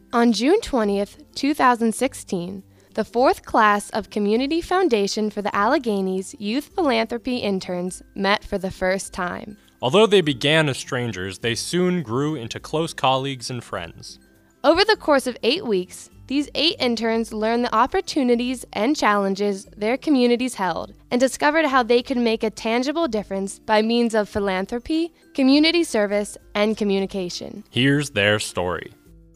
On June 20th, 2016, the fourth class of Community Foundation for the Alleghenies Youth Philanthropy Interns met for the first time. Although they began as strangers, they soon grew into close colleagues and friends. Over the course of 8 weeks, these 8 interns learned the opportunities and challenges their communities held and discovered how they could make a tangible difference by means of philanthropy, community service, and communication. Here's their story.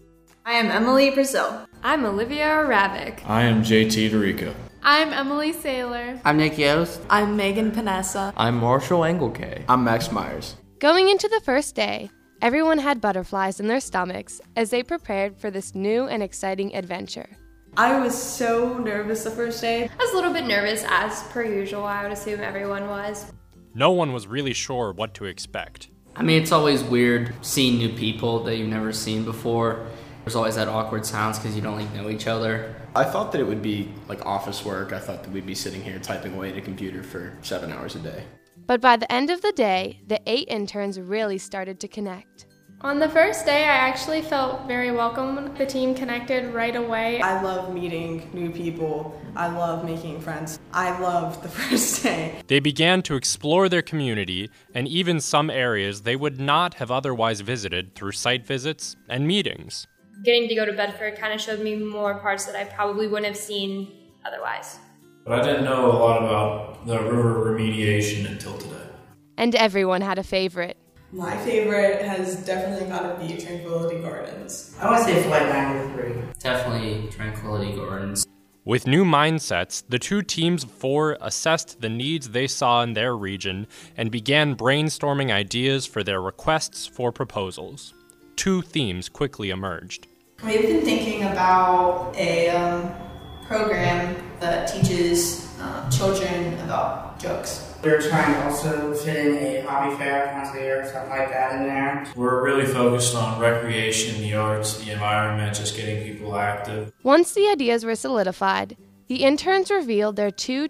I am Emily Brazil. I'm Olivia Ravik. I am JT Dorico. I'm Emily Saylor. I'm Nick Yost. I'm Megan Panessa. I'm Marshall Engelke. I'm Max Myers. Going into the first day, everyone had butterflies in their stomachs as they prepared for this new and exciting adventure. I was so nervous the first day. I was a little bit nervous, as per usual. I would assume everyone was. No one was really sure what to expect. I mean, it's always weird seeing new people that you've never seen before. There's always that awkward silence because you don't know each other. I thought that it would be like office work. I thought that we'd be sitting here typing away at a computer for 7 hours a day. But by the end of the day, the 8 interns really started to connect. On the first day, I actually felt very welcome. The team connected right away. I love meeting new people. I love making friends. I loved the first day. They began to explore their community and even some areas they would not have otherwise visited through site visits and meetings. Getting to go to Bedford kind of showed me more parts that I probably wouldn't have seen otherwise. But I didn't know a lot about the river remediation until today. And everyone had a favorite. My favorite has definitely got to be Tranquility Gardens. I want to say Flight 903. Definitely Tranquility Gardens. With new mindsets, the 2 teams of 4 assessed the needs they saw in their region and began brainstorming ideas for their requests for proposals. 2 themes quickly emerged. We've been thinking about a program that teaches children about jokes. We're trying to also fit in a hobby fair once a year or something like that in there. We're really focused on recreation, the arts, the environment, just getting people active. Once the ideas were solidified, the interns revealed their 2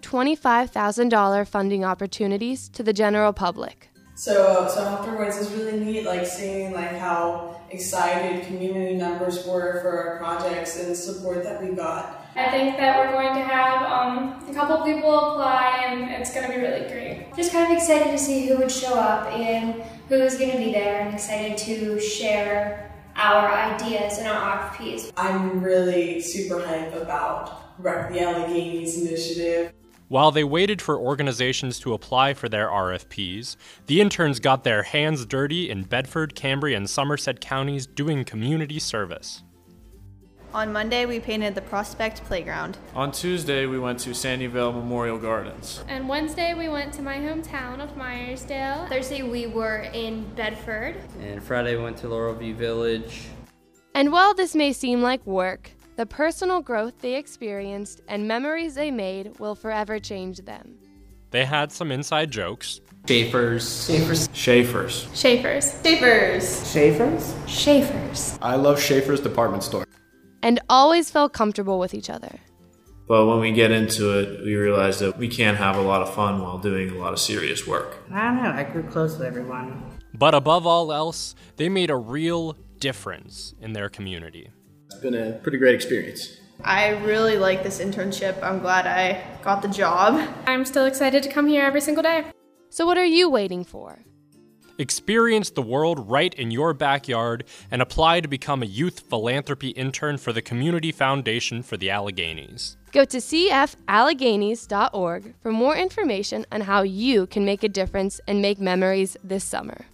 $25,000 funding opportunities to the general public. So afterwards, it's really neat, seeing how excited community members were for our projects and the support that we got. I think that we're going to have a couple people apply, and it's going to be really great. Just kind of excited to see who would show up and who is going to be there, and excited to share our ideas and our RFPs. I'm really super hyped about Rec the Alleghenies initiative. While they waited for organizations to apply for their RFPs, the interns got their hands dirty in Bedford, Cambria, and Somerset counties doing community service. On Monday, we painted the Prospect Playground. On Tuesday, we went to Sandyville Memorial Gardens. And Wednesday, we went to my hometown of Myersdale. Thursday, we were in Bedford. And Friday, we went to Laurel View Village. And while this may seem like work, the personal growth they experienced and memories they made will forever change them. They had some inside jokes. Schaefer's. I love Schaefer's department store. And always felt comfortable with each other. But when we get into it, we realize that we can't have a lot of fun while doing a lot of serious work. I don't know, I grew close with everyone. But above all else, they made a real difference in their community. It's been a pretty great experience. I really like this internship. I'm glad I got the job. I'm still excited to come here every single day. So what are you waiting for? Experience the world right in your backyard and apply to become a youth philanthropy intern for the Community Foundation for the Alleghenies. Go to cfalleghenies.org for more information on how you can make a difference and make memories this summer.